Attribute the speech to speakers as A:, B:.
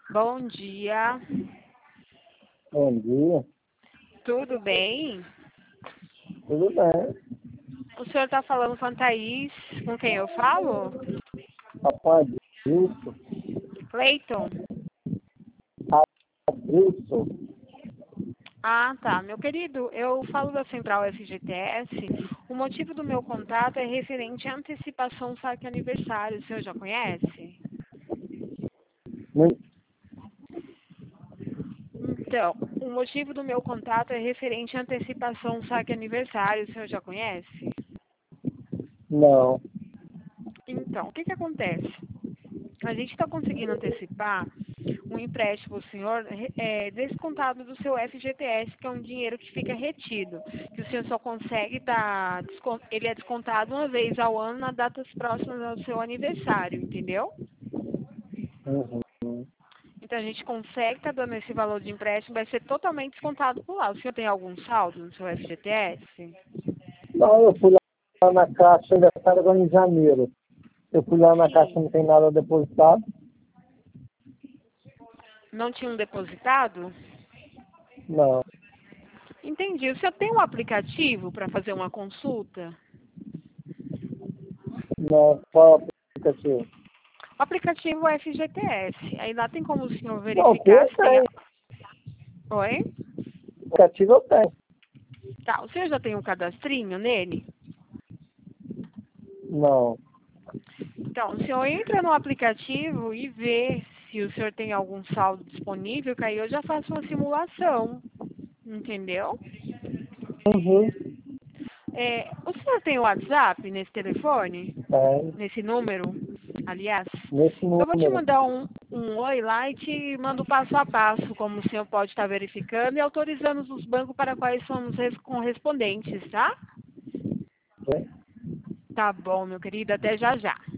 A: Bom dia,
B: Bom dia,
A: tudo bem?
B: tudo bem?
A: O senhor está falando com a Thaís, com quem eu falo?
B: Papai Adilson,
A: Cleiton?
B: Adilson,
A: Ah, tá. Meu querido, eu falo da Central FGTS. O motivo do meu contato é referente à antecipação saque aniversário. O senhor já conhece?
B: muito,
A: Então, o motivo do meu contato é referente à antecipação saque aniversário. O senhor já conhece?
B: não,
A: Então, o que que acontece? A gente está conseguindo antecipar um empréstimo ao senhor descontado do seu FGTS, que é um dinheiro que fica retido, que o senhor só consegue dar, ele é descontado uma vez ao ano nas datas próximas ao seu aniversário, entendeu?
B: uhum.
A: Então a gente consegue estar dando esse valor de empréstimo, vai ser totalmente descontado por lá. O senhor tem algum saldo no seu FGTS?
B: Não, eu fui lá na caixa, ainda está agora em janeiro. Eu fui lá na caixa,
A: Sim.
B: não tem nada depositado?
A: Não tinham depositado?
B: Não,
A: Entendi. O senhor tem um aplicativo para fazer uma consulta?
B: não, qual é o aplicativo?
A: O aplicativo é FGTS. Aí lá tem como o senhor
B: Não,
A: verificar
B: eu
A: se tem.
B: tenho,
A: Oi?
B: o aplicativo eu tenho.
A: Tá, o senhor já tem um cadastrinho nele?
B: Não,
A: Então, o senhor entra no aplicativo e vê se o senhor tem algum saldo disponível, que aí eu já faço uma simulação, entendeu?
B: uhum.
A: O senhor tem o WhatsApp nesse telefone?
B: Tem,
A: Nesse número? Aliás,
B: nesse
A: eu vou te
B: número.
A: mandar um oi lá e te mando passo a passo, como o senhor pode estar verificando e autorizando os bancos para quais somos correspondentes, tá?
B: Tem.
A: Tá bom, meu querido, até já já.